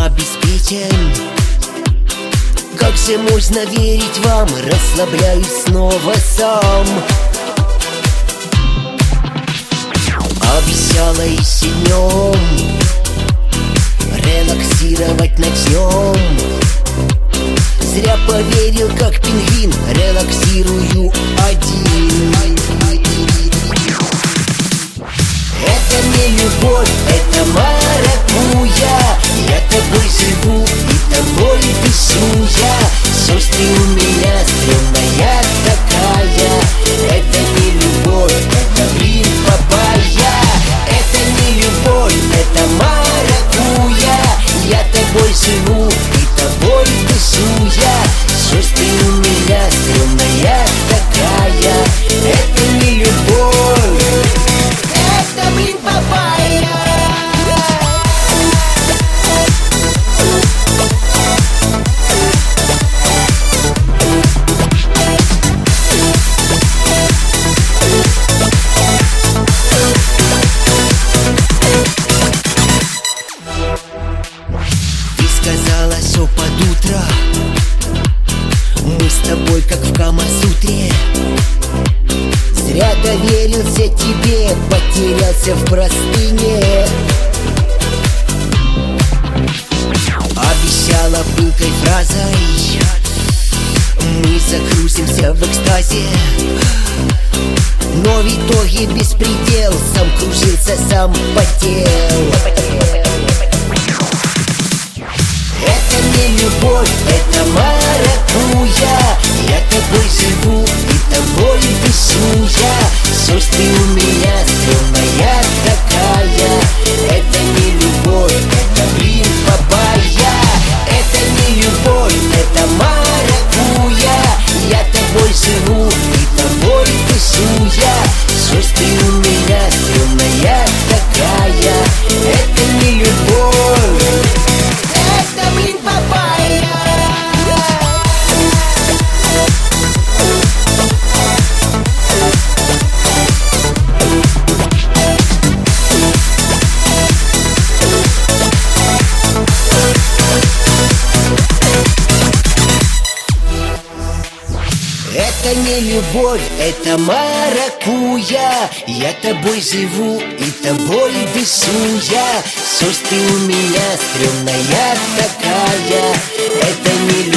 обеспечен. Как же можно верить вам? Расслабляюсь снова сам. Обещала и днем релаксировать начнем. Зря поверил, как пингвин, релаксирую один. Это не любовь, это маракуйя. Я тобой живу и тобой дышу я. Сестры у меня стрёмная такая. Это не любовь, это блин папайя. Это не любовь, это маракуйя. Я тобой живу и тобой дышу я. Сестры у меня стрёмная такая. Это не любовь, это блин папайя. Сказала, что под утро мы с тобой как в Камасутре. Зря доверился тебе, потерялся в простыне. Обещала пылкой фразой, мы закружимся в экстазе. Но в итоге беспредел, сам кружился, сам потел. Это не любовь, это маракуйя. Я тобой живу и тобой дышу я. Сестры у меня стрёмная такая. Это не любовь, это блин папайя. Это не любовь, это маракуйя. Я тобой живу и тобой дышу я. Сестры у меня стрёмная такая. Это не любовь, это блин папайя. Это не любовь, это маракуйя. Я тобой живу и тобой дышу я. Сестры у меня стрёмная такая. Это не любовь.